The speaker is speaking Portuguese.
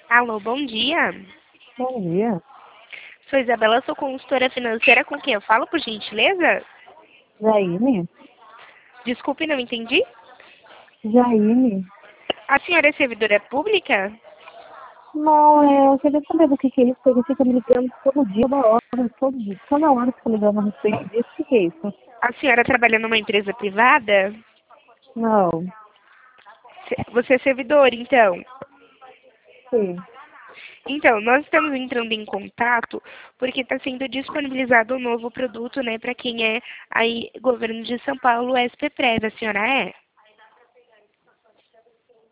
Alô, bom dia. Bom dia. Sou Isabela, sou consultora financeira com quem eu falo, por gentileza? Jaine? Desculpe, não entendi. Jaine? A senhora é servidora pública? Não, eu queria saber do que é isso, porque fica me ligando todo dia, toda hora fica ligando a respeito disso. O que é isso? A senhora trabalha numa empresa privada? Não, Você é servidor, então? sim. Então, nós estamos entrando em contato porque está sendo disponibilizado um novo produto, né, para quem é aí governo de São Paulo, SPPREV. A senhora é?